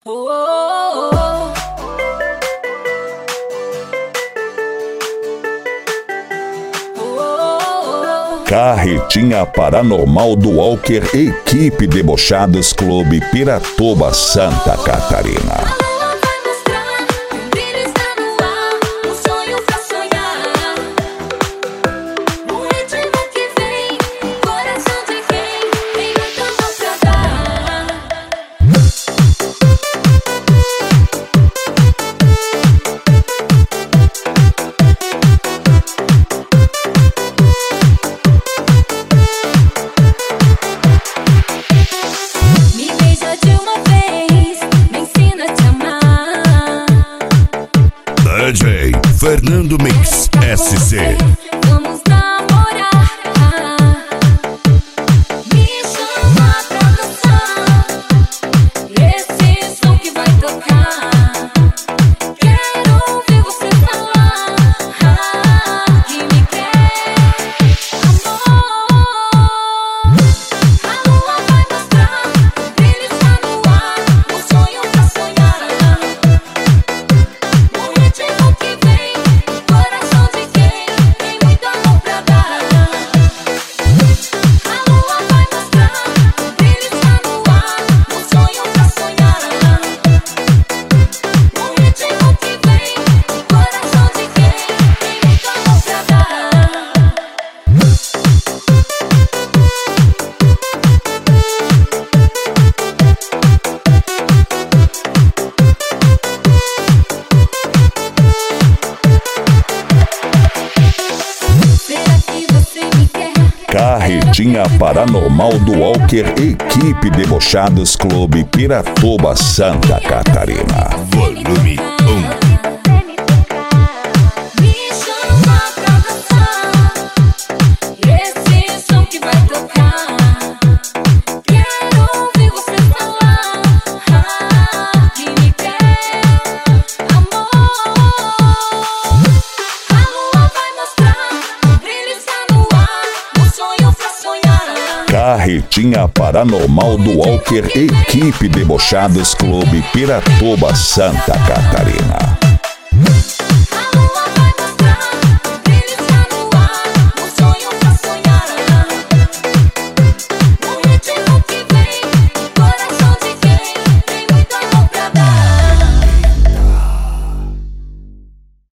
Carretinha Paranormal do Walker, equipe Debochados Clube Piratoba, Santa Catarina. DJ Fernando Mix SC. Vamos namorar, me chama pra dançar. Esse som que vai tocar, quero ouvir você falar que me quer, amor. A lua vai mostrar, o brilho está no ar, um sonho pra sonhar. Carretinha Paranormal do Walker, equipe Debochados Clube Piratoba, Santa Catarina. Volume 1. Carretinha Paranormal do Walker, equipe Debochados Clube Piratoba, Santa Catarina.